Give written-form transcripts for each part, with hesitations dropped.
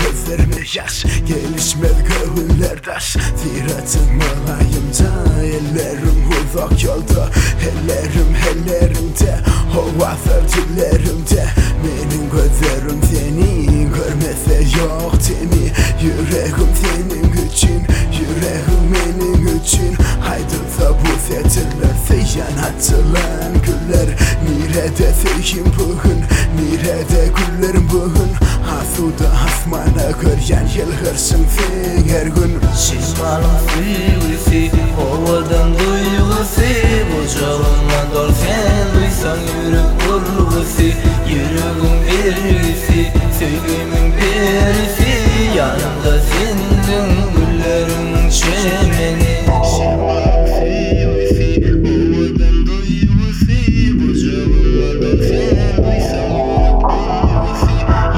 gözlerime yaş, gelişmez gönüllerdaş. Ziratım olayımda, ellerim uzak yolda, ellerimde, havalar dillerimde. Benim gözlerim seni görmese yok temi. Yüreğim senin için, yüreğim benim için. Haydi bu setirler yanatılan güller. Nerede sevgim bugün, nerede güllerim bugün. Hasuda asmana görgen yılgırsın sen her gün. Şişmanım sevgisi, havadan duygusu. Bucağımdan dol sen duysan yürek vurgusu. Yüreğim birisi, sevgimin birisi. Yanımda senin güllerin çemeni. Şişmanım sevgisi, havadan duygusu. Bucağımdan dol sen duysan yürek vurgusu.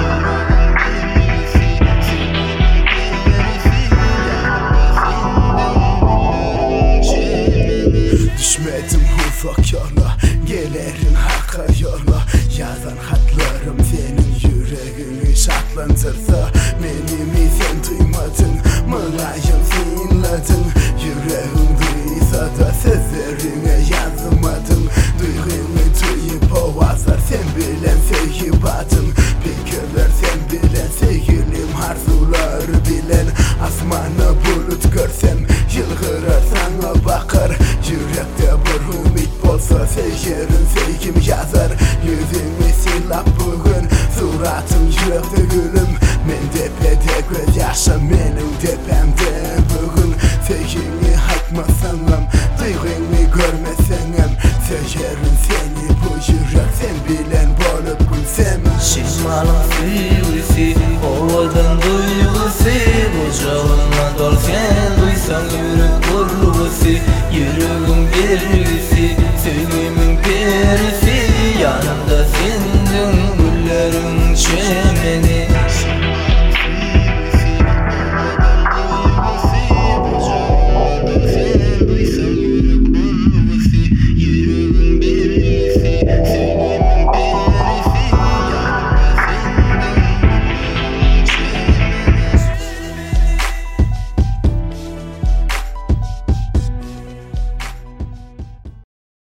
Düşmedim ufak yola, gelerim hakka yola. Yazan hatlarım senin yüreğini şartlandırsa. Benimi sen duymadın, mılayım sinladın. Yüreğim duysa da sözlerine yazmadım. Duygumu duyup ovazlar sen bilen sevgi batın. Fikirler sen bilen sevgilim, arzular bilen. Asmana bulut görsem yılgırar sana bakar. Yürekte bir ümit bolsa sevgirin sevgim yazar. Yüzümü silap bugün, suratım yürekte gülüm. Men tepede göz yaşım benim tepemde bugün. Sevgini haykmasanım, duygunu görmesenim. Sevgirin seni bu yürek sen bilen bolup gülsem. Şişmanım sevgisi, havadan duygusu. Bucağımdan dol sen duysan yürek